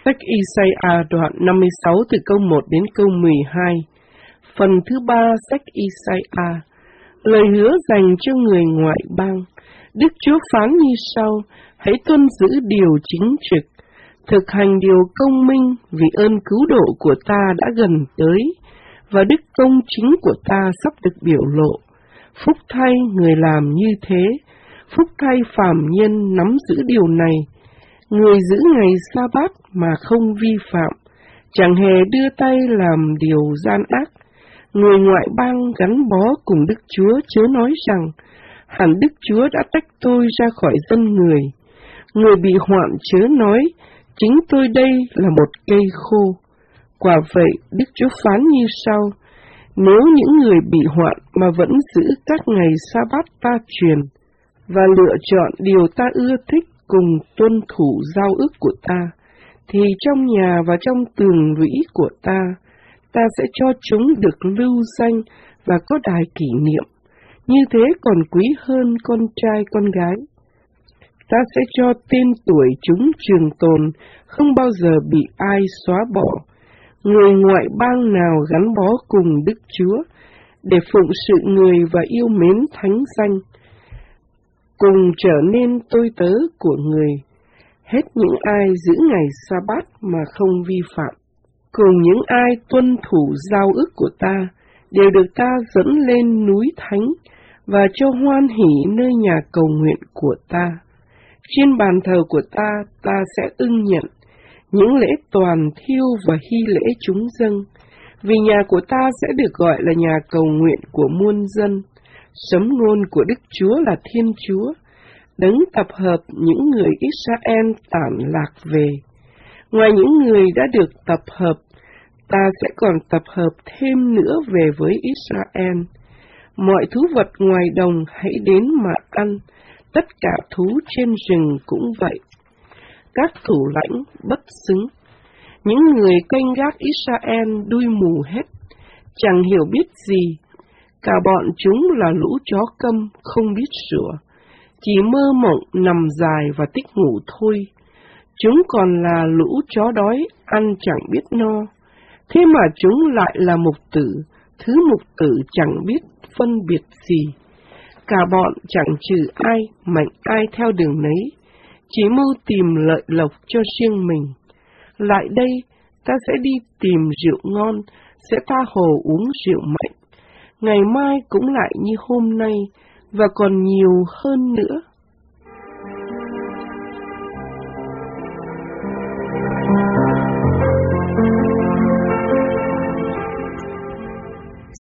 Sách Isaiah đoạn 56 từ câu 1 đến câu 12. Phần thứ 3 sách Isaiah. Lời hứa dành cho người ngoại bang. Đức Chúa phán như sau: hãy tuân giữ điều chính trực, thực hành điều công minh, vì ơn cứu độ của ta đã gần tới, và đức công chính của ta sắp được biểu lộ. Phúc thay người làm như thế, phúc thay phàm nhân nắm giữ điều này. Người giữ ngày sa-bát mà không vi phạm, chẳng hề đưa tay làm điều gian ác. Người ngoại bang gắn bó cùng Đức Chúa chớ nói rằng, hẳn Đức Chúa đã tách tôi ra khỏi dân người. Người bị hoạn chớ nói, chính tôi đây là một cây khô. Quả vậy, Đức Chúa phán như sau: nếu những người bị hoạn mà vẫn giữ các ngày sa-bát ta truyền, và lựa chọn điều ta ưa thích cùng tuân thủ giao ước của ta, thì trong nhà và trong tường lũy của ta sẽ cho chúng được lưu danh và có đài kỷ niệm. Như thế còn quý hơn con trai con gái. Ta sẽ cho tên tuổi chúng trường tồn, không bao giờ bị ai xóa bỏ. Người ngoại bang nào gắn bó cùng Đức Chúa, để phụng sự người và yêu mến thánh danh, cùng trở nên tôi tớ của người, hết những ai giữ ngày sa-bát mà không vi phạm, cùng những ai tuân thủ giao ước của ta, đều được ta dẫn lên núi thánh và cho hoan hỉ nơi nhà cầu nguyện của ta. Trên bàn thờ của ta sẽ ưng nhận những lễ toàn thiêu và hy lễ chúng dâng, vì nhà của ta sẽ được gọi là nhà cầu nguyện của muôn dân. Sấm ngôn của Đức Chúa là Thiên Chúa, đấng tập hợp những người Israel tản lạc về. Ngoài những người đã được tập hợp, ta sẽ còn tập hợp thêm nữa về với Israel. Mọi thú vật ngoài đồng hãy đến mà ăn, tất cả thú trên rừng cũng vậy. Các thủ lãnh bất xứng, những người canh gác Israel đuôi mù hết, chẳng hiểu biết gì. Cả bọn chúng là lũ chó câm không biết sủa, chỉ mơ mộng nằm dài và tích ngủ thôi. Chúng còn là lũ chó đói ăn chẳng biết no. Thế mà chúng lại là mục tử, thứ mục tử chẳng biết phân biệt gì. Cả bọn chẳng trừ ai, mạnh ai theo đường nấy, chỉ mưu tìm lợi lộc cho riêng mình. Lại đây, ta sẽ đi tìm rượu ngon, sẽ tha hồ uống rượu mạnh. Ngày mai cũng lại như hôm nay, và còn nhiều hơn nữa.